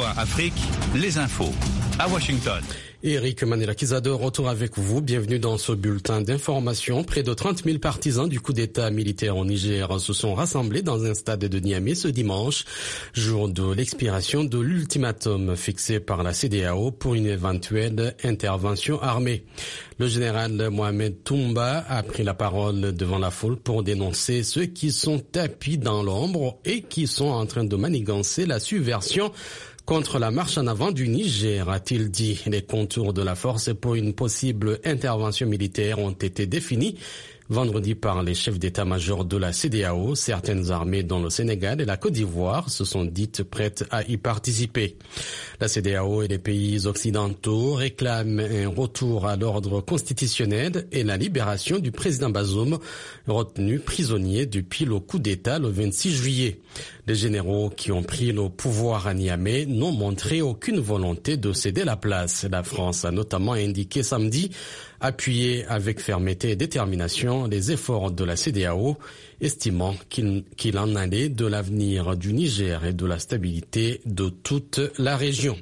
VOA Afrique, les infos. À Washington. Eric Manela-Kizado, retour avec vous. Bienvenue dans ce bulletin d'information. Près de 30 000 partisans du coup d'État militaire au Niger se sont rassemblés dans un stade de Niamey ce dimanche, jour de l'expiration de l'ultimatum fixé par la CEDEAO pour une éventuelle intervention armée. Le général Mohamed Toumba a pris la parole devant la foule pour dénoncer ceux qui sont tapis dans l'ombre et qui sont en train de manigancer la subversion contre la marche en avant du Niger, a-t-il dit. Les contours de la force pour une possible intervention militaire ont été définis vendredi par les chefs d'état-major de la CEDEAO. Certaines armées dont le Sénégal et la Côte d'Ivoire se sont dites prêtes à y participer. La CEDEAO et les pays occidentaux réclament un retour à l'ordre constitutionnel et la libération du président Bazoum, retenu prisonnier depuis le coup d'État le 26 juillet. Les généraux qui ont pris le pouvoir à Niamey n'ont montré aucune volonté de céder la place. La France a notamment indiqué samedi appuyer avec fermeté et détermination les efforts de la CEDEAO, estimant qu'il en allait de l'avenir du Niger et de la stabilité de toute la région.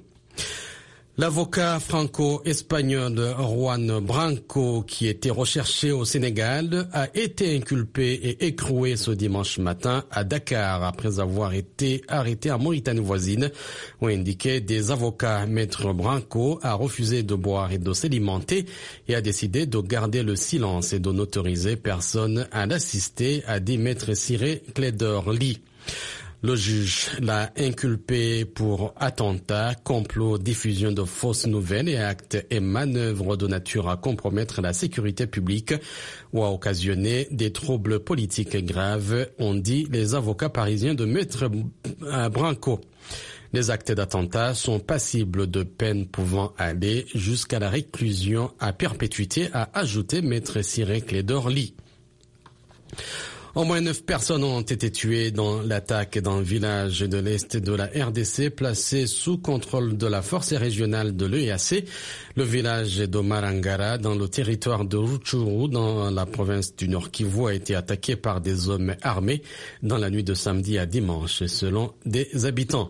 L'avocat franco-espagnol Juan Branco, qui était recherché au Sénégal, a été inculpé et écroué ce dimanche matin à Dakar après avoir été arrêté en Mauritanie voisine, où indiquaient des avocats. Maître Branco a refusé de boire et de s'alimenter et a décidé de garder le silence et de n'autoriser personne à l'assister, a dit Maître Ciré Clédor-Ly. Le juge l'a inculpé pour attentat, complot, diffusion de fausses nouvelles et actes et manœuvres de nature à compromettre la sécurité publique ou à occasionner des troubles politiques graves, ont dit les avocats parisiens de Maître Branco. Les actes d'attentat sont passibles de peines pouvant aller jusqu'à la réclusion à perpétuité, a ajouté Maître Ciré Clédor-Ly. Au moins 9 personnes ont été tuées dans l'attaque dans le village de l'Est de la RDC placé sous contrôle de la force régionale de l'EAC. Le village de Marangara dans le territoire de Rutshuru dans la province du Nord Kivu a été attaqué par des hommes armés dans la nuit de samedi à dimanche selon des habitants.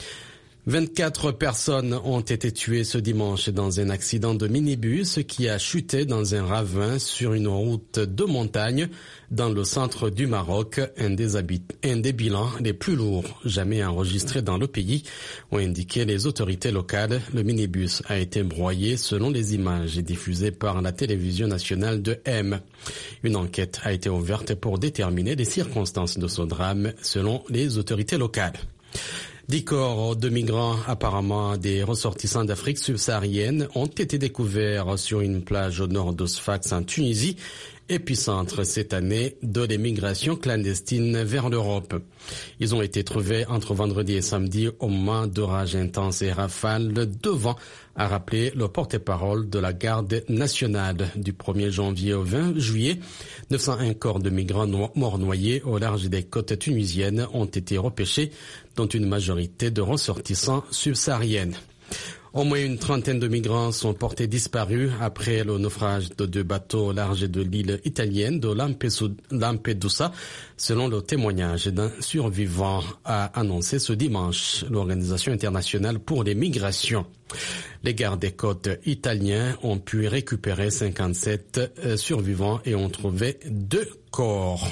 24 personnes ont été tuées ce dimanche dans un accident de minibus qui a chuté dans un ravin sur une route de montagne dans le centre du Maroc, un des bilans les plus lourds jamais enregistrés dans le pays, ont indiqué les autorités locales. Le minibus a été broyé selon les images diffusées par la télévision nationale de M. Une enquête a été ouverte pour déterminer les circonstances de ce drame selon les autorités locales. 10 corps de migrants, apparemment des ressortissants d'Afrique subsaharienne, ont été découverts sur une plage au nord de Sfax en Tunisie, épicentre cette année de l'émigration clandestine vers l'Europe. Ils ont été trouvés entre vendredi et samedi au moment d'orages intenses et rafales de vent, a rappelé le porte-parole de la garde nationale. Du 1er janvier au 20 juillet, 901 corps de migrants morts noyés au large des côtes tunisiennes ont été repêchés, dont une majorité de ressortissants subsahariennes. Au moins une trentaine de migrants sont portés disparus après le naufrage de 2 bateaux au large de l'île italienne de Lampedusa, selon le témoignage d'un survivant, a annoncé ce dimanche l'Organisation internationale pour les migrations. Les gardes des côtes italiens ont pu récupérer 57 survivants et ont trouvé 2 corps.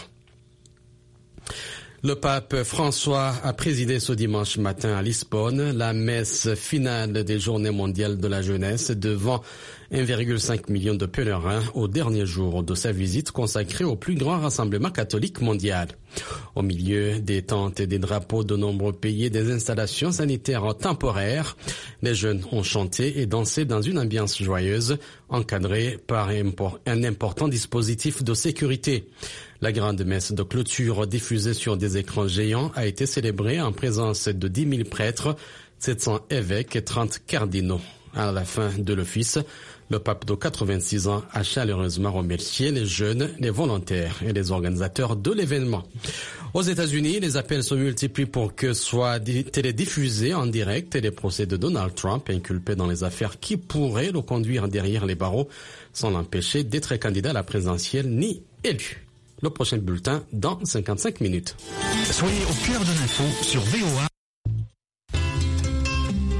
Le pape François a présidé ce dimanche matin à Lisbonne la messe finale des Journées mondiales de la jeunesse devant 1,5 million de pèlerins au dernier jour de sa visite consacrée au plus grand rassemblement catholique mondial. Au milieu des tentes et des drapeaux de nombreux pays et des installations sanitaires temporaires, les jeunes ont chanté et dansé dans une ambiance joyeuse, encadrée par un important dispositif de sécurité. La grande messe de clôture diffusée sur des écrans géants a été célébrée en présence de 10 000 prêtres, 700 évêques et 30 cardinaux. À la fin de l'office, le pape de 86 ans a chaleureusement remercié les jeunes, les volontaires et les organisateurs de l'événement. Aux États-Unis, les appels se multiplient pour que soient télédiffusés en direct les procès de Donald Trump, inculpé dans les affaires qui pourraient le conduire derrière les barreaux sans l'empêcher d'être candidat à la présidentielle ni élu. Le prochain bulletin dans 55 minutes. Soyez au cœur de l'info sur VOA.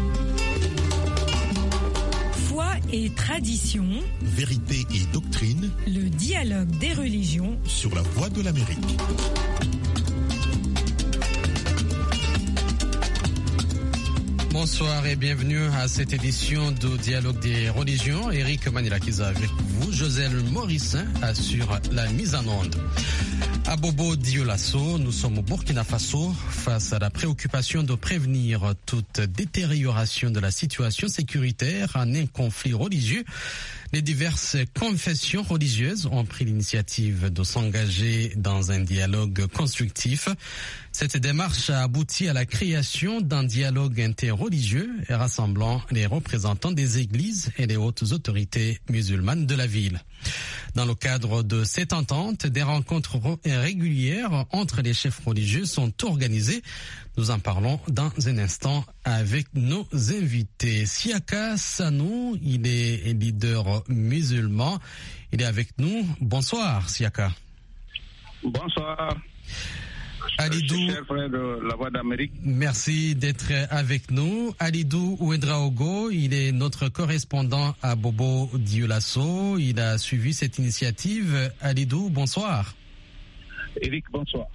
et tradition, vérité et doctrine, le dialogue des religions sur la Voix de l'Amérique. Bonsoir et bienvenue à cette édition du Dialogue des religions. Eric Manilakiza avec vous. Joselle Morissin assure la mise en onde. À Bobo Dioulasso, nous sommes au Burkina Faso face à la préoccupation de prévenir toute détérioration de la situation sécuritaire en un conflit religieux. Les diverses confessions religieuses ont pris l'initiative de s'engager dans un dialogue constructif. Cette démarche a abouti à la création d'un dialogue interreligieux rassemblant les représentants des églises et les hautes autorités musulmanes de la ville. Dans le cadre de cette entente, des rencontres régulières entre les chefs religieux sont organisées. Nous en parlons dans un instant avec nos invités. Siaka Sanou, il est leader musulman. Il est avec nous. Bonsoir, Siaka. Bonsoir. Alidou, cher frère de la Voix d'Amérique. Merci d'être avec nous. Alidou Ouedraogo, il est notre correspondant à Bobo Dioulasso. Il a suivi cette initiative. Alidou, bonsoir. Eric, bonsoir.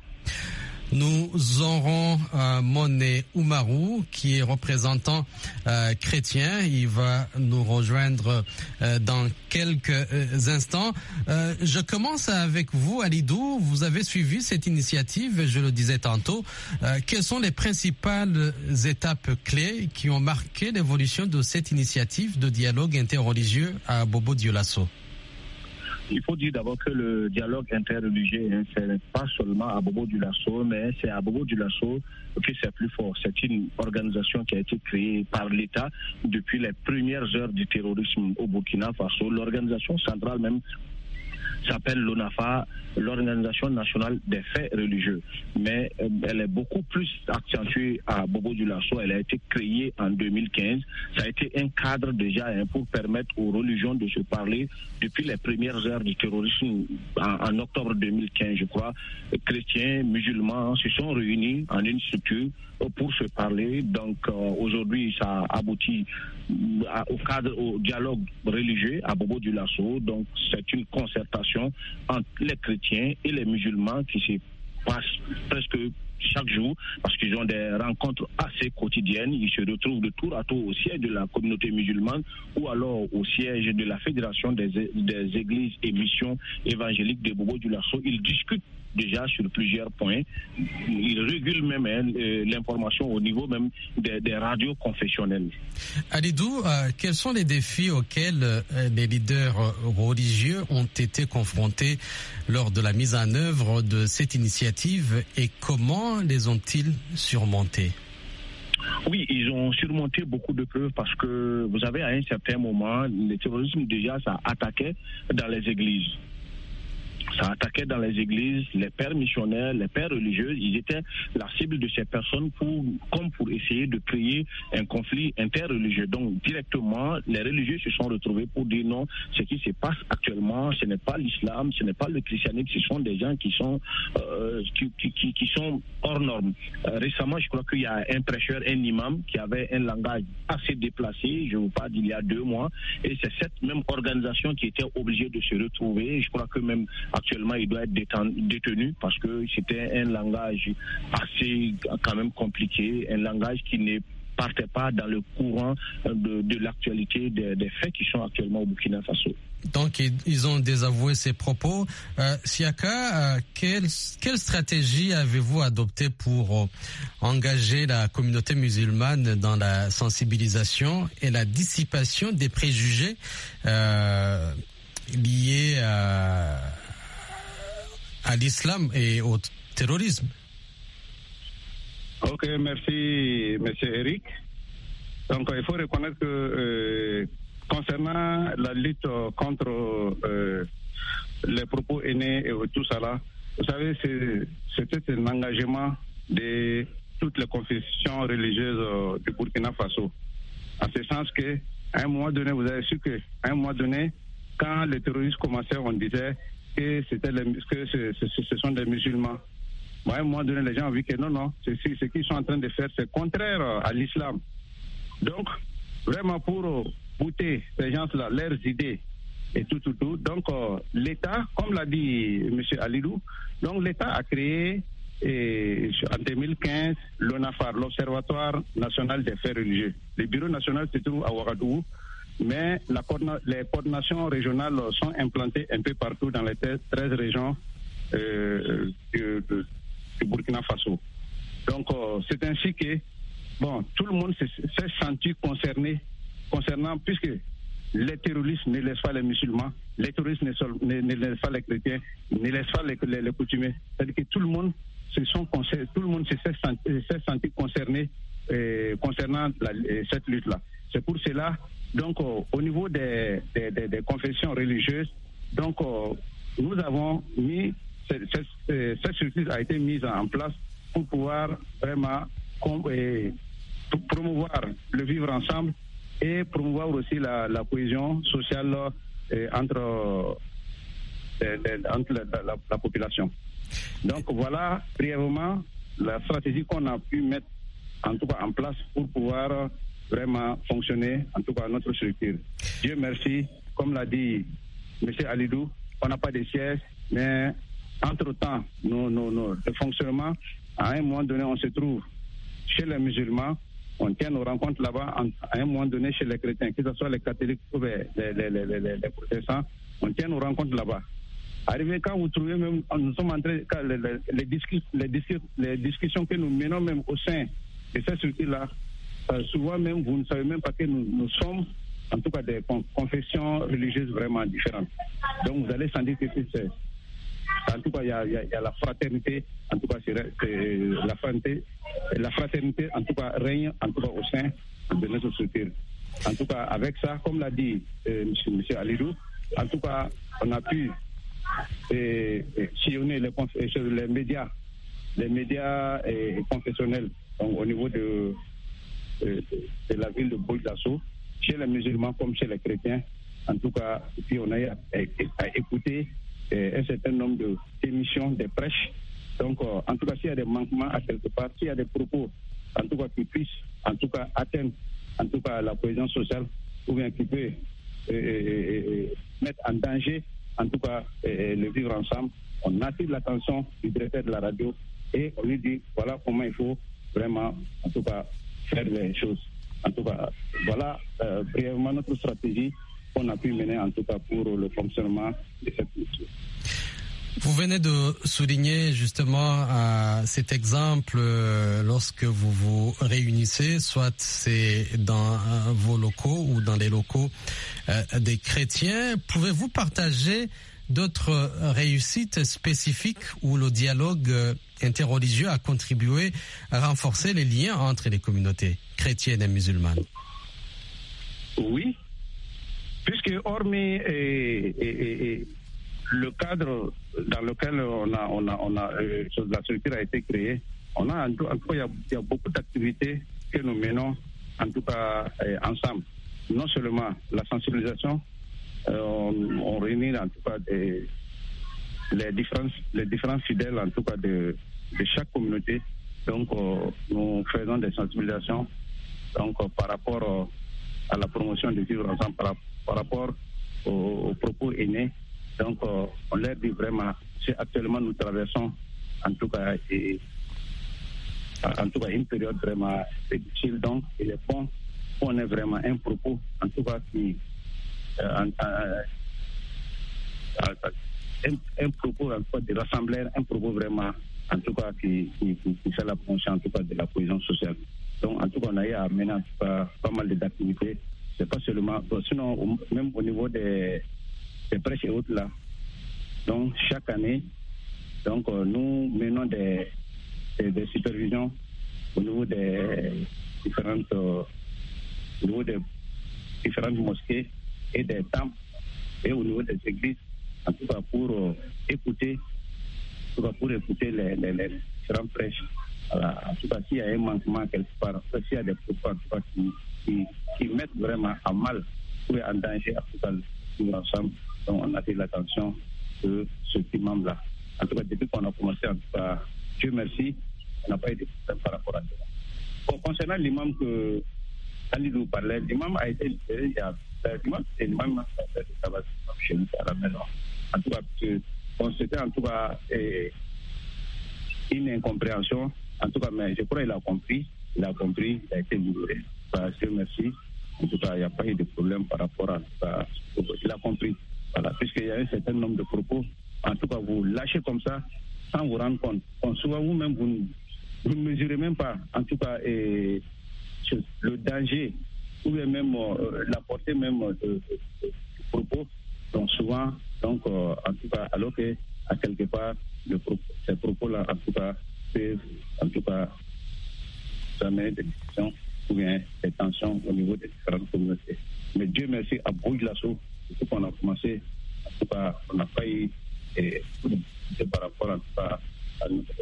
Nous aurons Moné Oumarou, qui est représentant chrétien. Il va nous rejoindre dans quelques instants. Je commence avec vous, Alidou. Vous avez suivi cette initiative, je le disais tantôt. Quelles sont les principales étapes clés qui ont marqué l'évolution de cette initiative de dialogue interreligieux à Bobo Dioulasso? Il faut dire d'abord que le dialogue interreligieux, ce n'est pas seulement à Bobo Dioulasso, mais c'est à Bobo Dioulasso que c'est plus fort. C'est une organisation qui a été créée par l'État depuis les premières heures du terrorisme au Burkina Faso. L'organisation centrale même s'appelle l'ONAFA, l'Organisation nationale des faits religieux. Mais elle est beaucoup plus accentuée à Bobo Dioulasso. Elle a été créée en 2015. Ça a été un cadre déjà pour permettre aux religions de se parler depuis les premières heures du terrorisme en octobre 2015, je crois. Chrétiens, musulmans se sont réunis en une structure pour se parler. Donc aujourd'hui, ça aboutit au dialogue religieux à Bobo Dioulasso. Donc c'est une concertation entre les chrétiens et les musulmans qui se passe presque chaque jour parce qu'ils ont des rencontres assez quotidiennes. Ils se retrouvent de tour à tour au siège de la communauté musulmane ou alors au siège de la Fédération des églises et missions évangéliques de Bobo Dioulasso. Ils discutent déjà sur plusieurs points. Ils régulent même l'information au niveau même des radios confessionnelles. Alidou, quels sont les défis auxquels les leaders religieux ont été confrontés lors de la mise en œuvre de cette initiative et comment les ont-ils surmontés? Oui, ils ont surmonté beaucoup de preuves parce que vous savez, à un certain moment, le terrorisme déjà, ça attaquait dans les églises. Ça attaquait dans les églises, les pères missionnaires, les pères religieux, ils étaient la cible de ces personnes comme pour essayer de créer un conflit interreligieux. Donc directement, les religieux se sont retrouvés pour dire non, ce qui se passe actuellement, ce n'est pas l'islam, ce n'est pas le christianisme, ce sont des gens qui sont hors normes. Récemment, je crois qu'il y a un prêcheur, un imam, qui avait un langage assez déplacé, je vous parle d'il y a 2 mois, et c'est cette même organisation qui était obligée de se retrouver. Je crois que même actuellement, il doit être détenu parce que c'était un langage assez quand même compliqué, un langage qui ne partait pas dans le courant de l'actualité des faits qui sont actuellement au Burkina Faso. Donc, ils ont désavoué ces propos. Siaka, quelle stratégie avez-vous adoptée pour engager la communauté musulmane dans la sensibilisation et la dissipation des préjugés liés à l'islam et au terrorisme? Ok, merci, monsieur Eric. Donc, il faut reconnaître que concernant la lutte contre les propos haineux et tout ça là, vous savez, c'était un engagement de toutes les confessions religieuses du Burkina Faso. En ce sens que, à un moment donné, vous avez su qu'à un moment donné, quand les terroristes commençaient, on disait que ce sont des musulmans. Moi, à un moment donné, les gens ont vu que non, ce qu'ils sont en train de faire, c'est contraire à l'islam. Donc, vraiment, pour bouter ces gens-là, leurs idées et tout. Donc, l'État, comme l'a dit M. Alidou, donc l'État a créé en 2015 l'ONAFAR, l'Observatoire national des faits religieux. Le bureau national se trouve à Ouagadougou, mais les coordinations régionales sont implantées un peu partout dans les 13 régions du Burkina Faso. Donc, c'est ainsi que tout le monde s'est senti concerné concernant, puisque les terroristes ne laissent pas les musulmans, les terroristes ne laissent pas les chrétiens, ne laissent pas les coutumiers. C'est-à-dire que tout le monde s'est senti concerné concernant cette lutte-là. C'est pour cela, donc, au niveau des confessions religieuses, donc, nous avons mis, cette structure a été mise en place pour pouvoir vraiment promouvoir le vivre ensemble et promouvoir aussi la cohésion sociale entre la population. Donc voilà brièvement la stratégie qu'on a pu mettre en tout cas en place pour pouvoir vraiment fonctionner, en tout cas notre structure. Dieu merci, comme l'a dit M. Alidou, on n'a pas de siège, mais entre-temps, le fonctionnement, à un moment donné, on se trouve chez les musulmans, on tient nos rencontres là-bas, à un moment donné chez les chrétiens, que ce soit les catholiques ou les protestants, on tient nos rencontres là-bas. Arrivé quand vous trouvez même, nous sommes en train, les discussions que nous menons même au sein de cette structure-là, souvent même vous ne savez même pas que nous sommes en tout cas des confessions religieuses vraiment différentes. Donc vous allez sentir que c'est en tout cas il y a la fraternité, en tout cas c'est la fraternité en tout cas règne en tout cas au sein de notre structure. En tout cas avec ça, comme l'a dit M. Alidou, en tout cas on a pu sillonner les médias confessionnels au niveau de la ville de Boldasso, chez les musulmans comme chez les chrétiens. En tout cas, puis on a écouté un certain nombre d'émissions, de prêches. Donc, en tout cas, s'il y a des manquements à quelque part, s'il y a des propos, en tout cas, qui puissent, en tout cas, atteindre, en tout cas, la cohésion sociale, ou bien qui peut mettre en danger, en tout cas, le vivre ensemble, on attire l'attention du directeur de la radio et on lui dit, voilà comment il faut vraiment, en tout cas, faire les choses. En tout cas, voilà brièvement notre stratégie qu'on a pu mener, en tout cas, pour le fonctionnement de cette mission. Vous venez de souligner justement cet exemple lorsque vous vous réunissez, soit c'est dans vos locaux ou dans les locaux des chrétiens. Pouvez-vous partager d'autres réussites spécifiques où le dialogue interreligieux a contribué à renforcer les liens entre les communautés chrétiennes et musulmanes? Oui, puisque hormis le cadre dans lequel la structure a été créée, on a en tout cas il y a beaucoup d'activités que nous menons en tout cas ensemble. Non seulement la sensibilisation, on réunit en tout cas les différents fidèles en tout cas de chaque communauté. Donc nous faisons des sensibilisations donc par rapport à la promotion du vivre ensemble, par rapport aux propos haineux. Donc on leur dit vraiment, si actuellement nous traversons en tout cas une période vraiment difficile, donc il est bon qu'on ait vraiment un propos en tout cas qui un propos en tout cas de rassembler, un propos vraiment en tout cas qui fait la promotion en tout cas de la cohésion sociale. Donc en tout cas on a eu à mener en tout cas pas mal d'activités. C'est pas seulement, sinon même au niveau des prêches et autres là. Donc chaque année, donc nous menons des supervisions au niveau des différentes mosquées et des temples et au niveau des églises, en tout cas pour écouter les différents prêches. En tout cas, s'il y a un manquement quelque part, s'il y a des propos en tout cas qui mettent vraiment à mal ou en danger en tout cas ensemble, donc on attire l'attention de ce petit membre-là. En tout cas, depuis qu'on a commencé, en tout cas, Dieu merci, on n'a pas été problème par rapport à ça. Bon, concernant l'imam que Alidou parlait, l'imam a été libéré il y a Moi, c'est le même travail chez nous à la maison. En tout cas, c'était en tout cas une incompréhension. En tout cas, mais je crois qu'il a compris. Il a été libéré. Dieu merci. En tout cas, il n'y a pas eu de problème par rapport à ça. Il a compris. Voilà, puisqu'il y a un certain nombre de propos. En tout cas, vous lâchez comme ça, sans vous rendre compte. Souvent, vous-même, vous ne mesurez même pas, en tout cas, le danger, ou même la portée même de propos. Donc, souvent, en tout cas, alors qu'à quelque part, ces propos-là, en tout cas, peuvent, en tout cas, amener des discussions ou bien des tensions au niveau des différentes communautés. Mais Dieu merci, à Bourg-Lasso, tout qu'on a commencé, en tout cas, on n'a pas eu par rapport en tout cas à notre.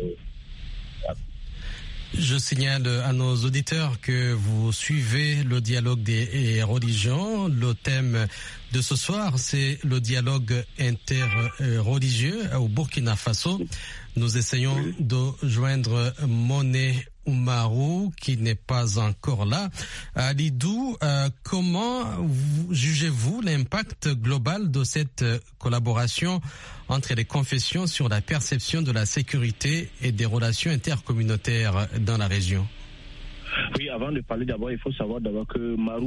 Je signale à nos auditeurs que vous suivez le dialogue des religions. Le thème de ce soir, c'est le dialogue interreligieux au Burkina Faso. Nous essayons de joindre Monet Oumarou, qui n'est pas encore là. Lidou, comment jugez-vous l'impact global de cette collaboration entre les confessions sur la perception de la sécurité et des relations intercommunautaires dans la région? Oui, avant de parler d'abord, il faut savoir d'abord que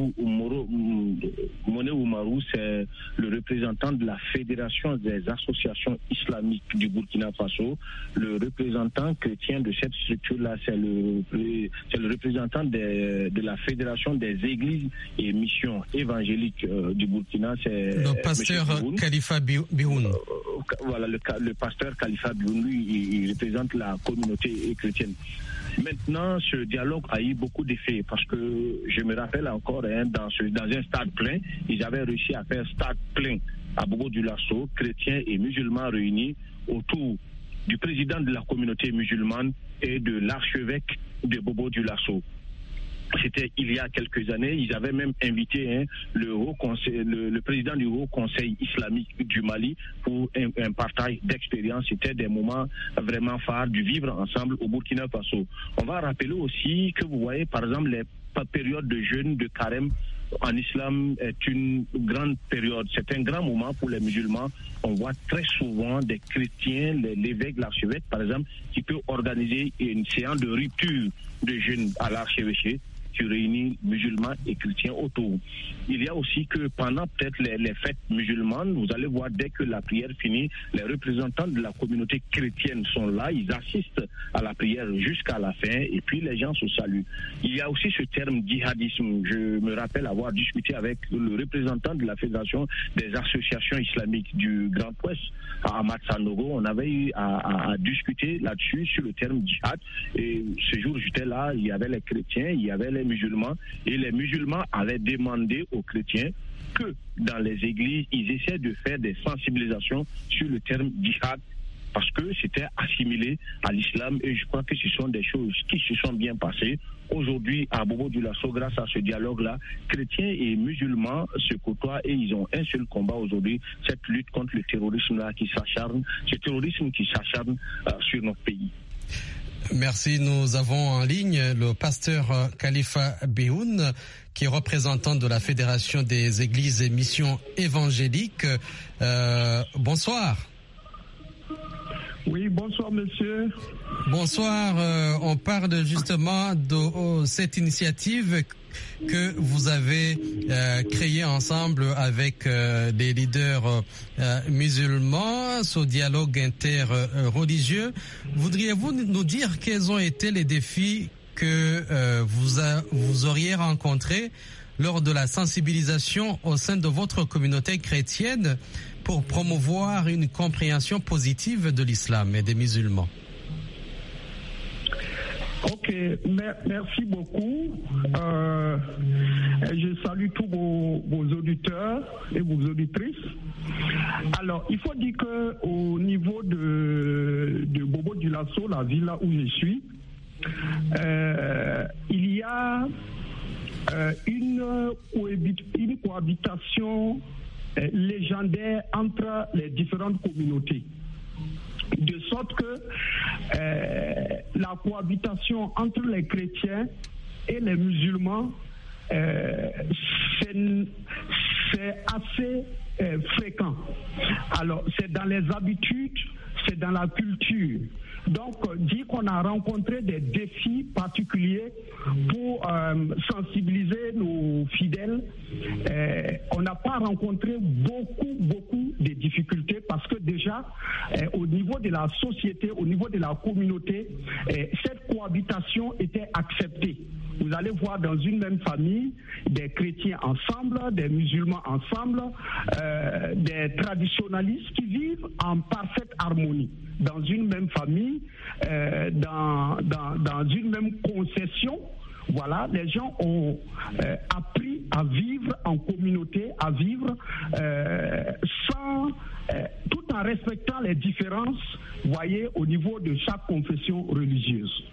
Monet Oumarou, c'est le représentant de la Fédération des associations islamiques du Burkina Faso. Le représentant chrétien de cette structure-là, c'est le représentant de la Fédération des églises et missions évangéliques du Burkina. C'est le pasteur Khalifa Bioun. Voilà, le pasteur Khalifa Bioun, lui, il représente la communauté chrétienne. Maintenant, ce dialogue a eu beaucoup d'effets parce que je me rappelle encore, dans un stade plein, ils avaient réussi à faire stade plein à Bobo-Dioulasso, chrétiens et musulmans réunis autour du président de la communauté musulmane et de l'archevêque de Bobo-Dioulasso. C'était il y a quelques années. Ils avaient même invité le président du Haut Conseil islamique du Mali pour un partage d'expérience. C'était des moments vraiment phares du vivre ensemble au Burkina Faso. On va rappeler aussi que vous voyez, par exemple, les périodes de jeûne, de carême en islam est une grande période. C'est un grand moment pour les musulmans. On voit très souvent des chrétiens, l'évêque, l'archevêque, par exemple, qui peut organiser une séance de rupture de jeûne à l'archevêché, qui réunit musulmans et chrétiens autour. Il y a aussi que pendant peut-être les fêtes musulmanes, vous allez voir dès que la prière finit, les représentants de la communauté chrétienne sont là, ils assistent à la prière jusqu'à la fin et puis les gens se saluent. Il y a aussi ce terme djihadisme. Je me rappelle avoir discuté avec le représentant de la Fédération des associations islamiques du Grand Ouest, à Ahmad Sanogo. On avait eu à discuter là-dessus sur le terme djihad et ce jour j'étais là, il y avait les chrétiens, il y avait les musulmans et les musulmans avaient demandé aux chrétiens que dans les églises, ils essaient de faire des sensibilisations sur le terme djihad parce que c'était assimilé à l'islam et je crois que ce sont des choses qui se sont bien passées. Aujourd'hui, à Bobo-Dioulasso, grâce à ce dialogue-là, chrétiens et musulmans se côtoient et ils ont un seul combat aujourd'hui, cette lutte contre le terrorisme-là qui s'acharne, ce terrorisme qui s'acharne sur notre pays. Merci. Nous avons en ligne le pasteur Khalifa Bioun, qui est représentant de la Fédération des Églises et Missions évangéliques. Bonsoir. Oui, bonsoir monsieur. Bonsoir. On parle justement de cette initiative que vous avez créée ensemble avec des leaders musulmans, ce dialogue interreligieux. Voudriez-vous nous dire quels ont été les défis que vous auriez rencontrés lors de la sensibilisation au sein de votre communauté chrétienne pour promouvoir une compréhension positive de l'islam et des musulmans? Ok, merci beaucoup. Je salue tous vos auditeurs et vos auditrices. Alors, il faut dire qu'au niveau de Bobo-Dioulasso, la ville là où je suis, il y a une cohabitation légendaire entre les différentes communautés. De sorte que la cohabitation entre les chrétiens et les musulmans, c'est assez fréquent. Alors, c'est dans les habitudes, c'est dans la culture. Donc, dire qu'on a rencontré des défis particuliers pour sensibiliser nos fidèles, on n'a pas rencontré beaucoup de difficultés parce que déjà, au niveau de la société, au niveau de la communauté, cette cohabitation était acceptée. Vous allez voir dans une même famille des chrétiens ensemble, des musulmans ensemble, des traditionalistes qui vivent en parfaite harmonie. Dans une même famille, dans une même concession, voilà, les gens ont appris à vivre en communauté, à vivre tout en respectant les différences, voyez, au niveau de chaque confession religieuse.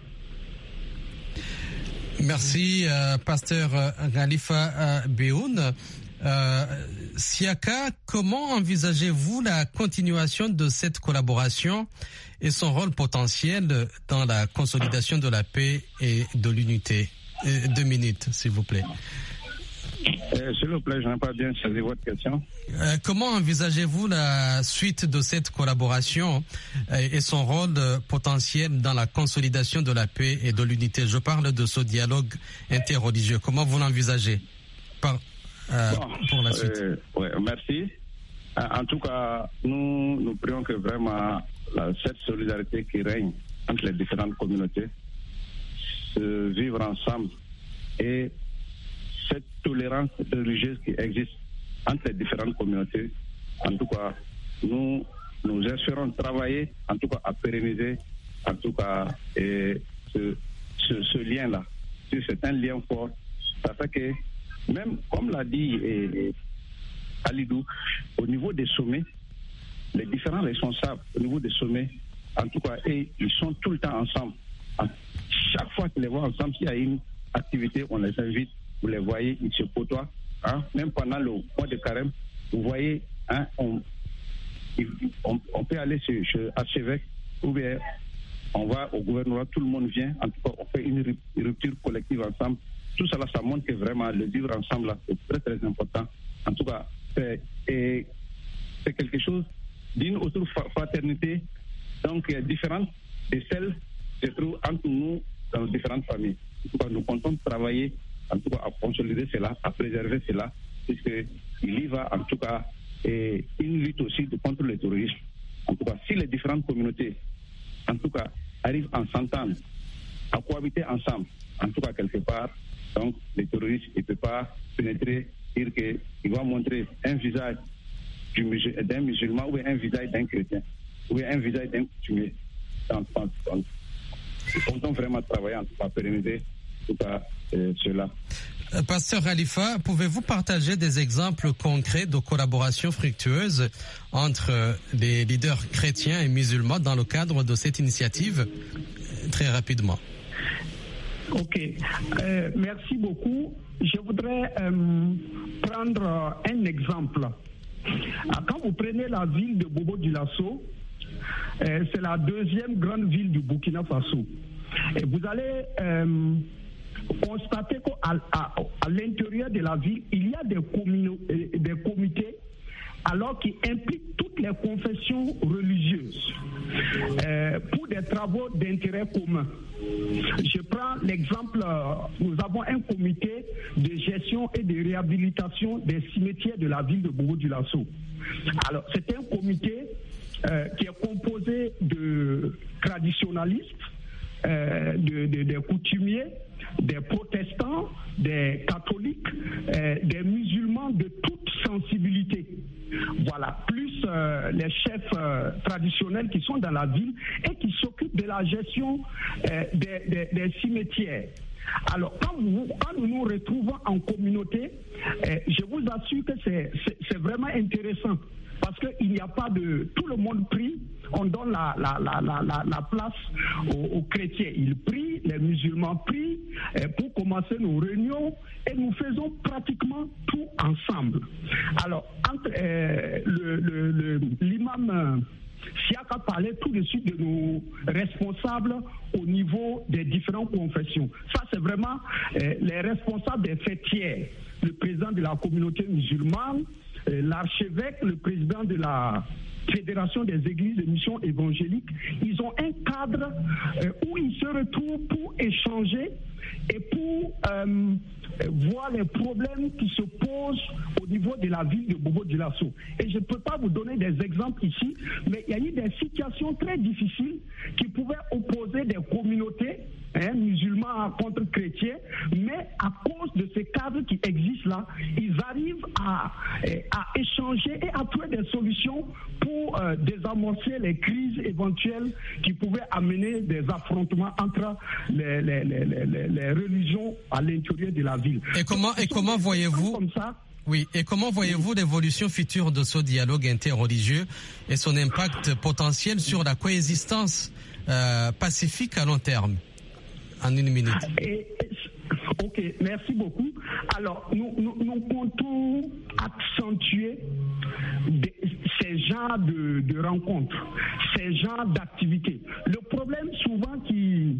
Merci, pasteur Khalifa Behoun. Siaka, comment envisagez-vous la continuation de cette collaboration et son rôle potentiel dans la consolidation de la paix et de l'unité? 2 minutes, s'il vous plaît. S'il vous plaît, je n'ai pas bien saisi votre question. Comment envisagez-vous la suite de cette collaboration et son rôle potentiel dans la consolidation de la paix et de l'unité? Je parle de ce dialogue interreligieux. Comment vous l'envisagez pour la suite? Merci. En tout cas, nous prions que vraiment cette solidarité qui règne entre les différentes communautés, vivre ensemble et cette tolérance religieuse qui existe entre les différentes communautés, en tout cas, nous espérons travailler, en tout cas, à pérenniser, en tout cas, ce lien-là. C'est un lien fort. Ça fait que, même, comme l'a dit Alidou, au niveau des sommets, les différents responsables au niveau des sommets, en tout cas, ils sont tout le temps ensemble. Chaque fois qu'ils les voient ensemble, s'il y a une activité, on les invite. Vous les voyez, ils se côtoient. Même pendant le mois de carême, vous voyez, on peut aller chez l'archevêque ou bien on va au gouvernement, tout le monde vient. En tout cas, on fait une rupture collective ensemble. Tout cela, ça montre que vraiment le vivre ensemble, là, c'est très, très important. En tout cas, c'est quelque chose d'une autre fraternité, donc différente de celle qui se trouve entre nous dans différentes familles. En tout cas, nous comptons travailler, en tout cas, à consolider cela, à préserver cela, puisqu'il y va, en tout cas, et une lutte aussi contre le terrorisme. En tout cas, si les différentes communautés, en tout cas, arrivent à s'entendre, à cohabiter ensemble, en tout cas, quelque part, donc, les terroristes, il ne peut pas pénétrer, dire qu'il va montrer un visage d'un musulman ou un visage d'un chrétien ou un visage d'un coutumier. Nous comptons vraiment travailler, en tout cas, à pérenniser tout cas, cela. Pasteur Khalifa, pouvez-vous partager des exemples concrets de collaboration fructueuse entre les leaders chrétiens et musulmans dans le cadre de cette initiative? Très rapidement. Ok, merci beaucoup. Je voudrais prendre un exemple. Quand vous prenez la ville de Bobo-Dioulasso, c'est la 2e grande ville du Burkina Faso. Et vous allez constater qu'à l'intérieur de la ville, il y a des comités alors qui impliquent toutes les confessions religieuses pour des travaux d'intérêt commun. Je prends l'exemple, nous avons un comité de gestion et de réhabilitation des cimetières de la ville de Bobo-Dioulasso. Alors, c'est un comité qui est composé de traditionalistes, des coutumiers, des protestants, des catholiques, des musulmans de toute sensibilité. Voilà, plus les chefs traditionnels qui sont dans la ville et qui s'occupent de la gestion des cimetières. Alors, quand nous nous retrouvons en communauté, je vous assure que c'est vraiment intéressant. Parce qu'il n'y a pas de... Tout le monde prie, on donne la place aux chrétiens. Ils prient, les musulmans prient pour commencer nos réunions et nous faisons pratiquement tout ensemble. Alors, entre l'imam Siaka parlait tout de suite de nos responsables au niveau des différentes confessions. Ça, c'est vraiment les responsables des fêtières. le président de la communauté musulmane, l'archevêque, le président de la Fédération des églises de mission évangélique. Ils ont un cadre où ils se retrouvent pour échanger et pour voir les problèmes qui se posent au niveau de la ville de Bobo-Dioulasso. Et je ne peux pas vous donner des exemples ici, mais il y a eu des situations très difficiles qui pouvaient opposer des communautés musulmans contre chrétiens, mais à cause de ces cadres qui existent là, ils arrivent à échanger et à trouver des solutions pour désamorcer les crises éventuelles qui pouvaient amener des affrontements entre les religions à l'intérieur de la ville. Et comment voyez-vous comme ça? Oui, et comment voyez-vous l'évolution future de ce dialogue interreligieux et son impact potentiel sur la coexistence pacifique à long terme? En une minute. Ok, merci beaucoup. Alors, nous comptons accentuer ces genres de rencontres, ces genres d'activités. Le problème souvent qui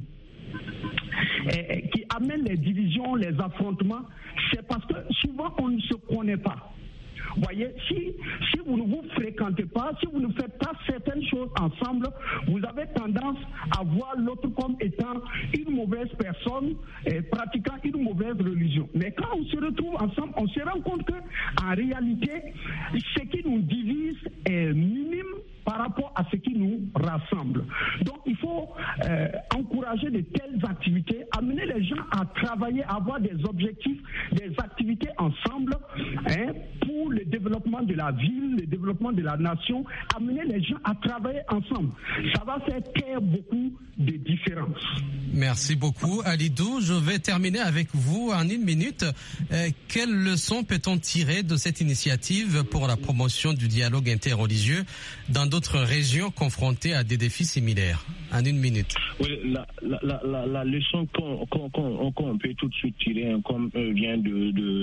amène les divisions, les affrontements, c'est parce que souvent on ne se connaît pas. Vous voyez, si vous ne vous fréquentez pas, si vous ne faites pas certaines choses ensemble, vous avez tendance à voir l'autre comme étant une mauvaise personne et pratiquant une mauvaise religion. Mais quand on se retrouve ensemble, on se rend compte qu'en réalité, ce qui nous divise est minime par rapport à ce qui nous rassemble. Donc il faut encourager de telles activités, amener les gens à travailler, à avoir des objectifs, des activités ensemble pour le développement de la ville, le développement de la nation, amener les gens à travailler ensemble. Ça va faire taire beaucoup de différences. Merci beaucoup, Alidou. Je vais terminer avec vous en une minute. Quelles leçons peut-on tirer de cette initiative pour la promotion du dialogue interreligieux dans d'autres régions confrontées à des défis similaires? En une minute. Oui, la leçon qu'on peut tout de suite tirer, comme vient de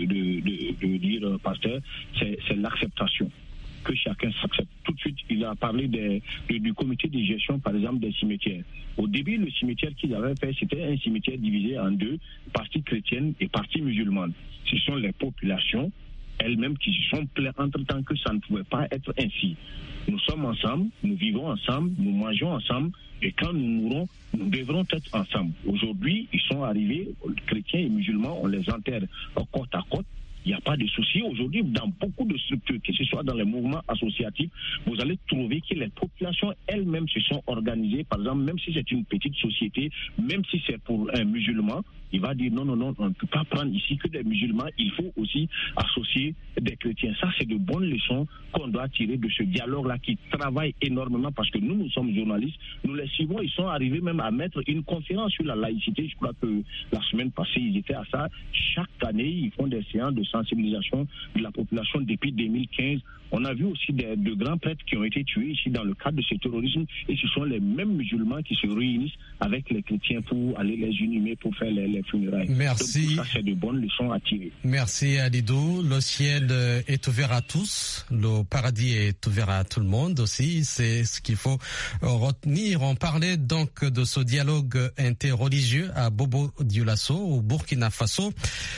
dire Pasteur, c'est l'acceptation. Que chacun s'accepte. Tout de suite, il a parlé du comité de gestion, par exemple, des cimetières. Au début, le cimetière qu'ils avaient fait, c'était un cimetière divisé en deux, partie chrétienne et partie musulmane. Ce sont les populations elles-mêmes qui se sont plaintes entre-temps que ça ne pouvait pas être ainsi. Nous sommes ensemble, nous vivons ensemble, nous mangeons ensemble, et quand nous mourrons, nous devrons être ensemble. Aujourd'hui, ils sont arrivés, chrétiens et musulmans, on les enterre côte à côte. Il n'y a pas de souci. Aujourd'hui, dans beaucoup de structures, que ce soit dans les mouvements associatifs, vous allez trouver que les populations elles-mêmes se sont organisées. Par exemple, même si c'est une petite société, même si c'est pour un musulman, il va dire non, on ne peut pas prendre ici que des musulmans, il faut aussi associer des chrétiens. Ça, c'est de bonnes leçons qu'on doit tirer de ce dialogue-là qui travaille énormément parce que nous sommes journalistes, nous les suivons, ils sont arrivés même à mettre une conférence sur la laïcité. Je crois que la semaine passée, ils étaient à ça. Chaque année, ils font des séances de sensibilisation de la population depuis 2015. On a vu aussi de grands prêtres qui ont été tués ici dans le cadre de ce terrorisme et ce sont les mêmes musulmans qui se réunissent avec les chrétiens pour aller les inhumer, pour faire les funérailles. Merci. Donc, ça, c'est de bonnes leçons à tirer. Merci Alidou. Le ciel est ouvert à tous. Le paradis est ouvert à tout le monde aussi. C'est ce qu'il faut retenir. On parlait donc de ce dialogue interreligieux à Bobo-Dioulasso, au Burkina Faso.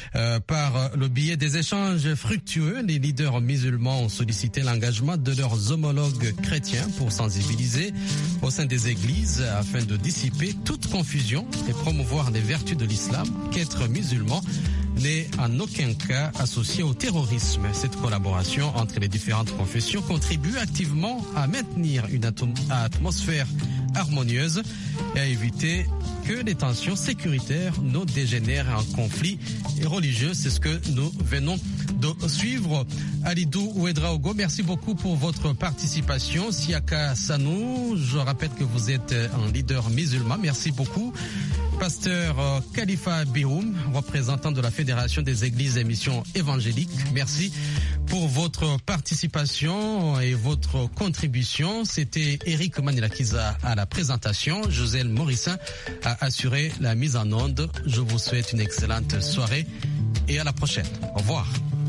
Par le biais des échanges fructueux, les leaders musulmans ont sollicité l'engagement de leurs homologues chrétiens pour sensibiliser au sein des églises afin de dissiper toute confusion et promouvoir les vertus de l'islam, qu'être musulman n'est en aucun cas associé au terrorisme. Cette collaboration entre les différentes confessions contribue activement à maintenir une atmosphère harmonieuse et à éviter que les tensions sécuritaires ne dégénèrent en conflits religieux. C'est ce que nous venons de suivre. Alidou Ouedraogo, merci beaucoup pour votre participation. Siaka Sanou, je rappelle que vous êtes un leader musulman. Merci beaucoup. Pasteur Khalifa Biroum, représentant de la Fédération des Églises et Missions Évangéliques. Merci pour votre participation et votre contribution. C'était Eric Manilakiza à la présentation. Joselle Morissin a assuré la mise en onde. Je vous souhaite une excellente soirée et à la prochaine. Au revoir.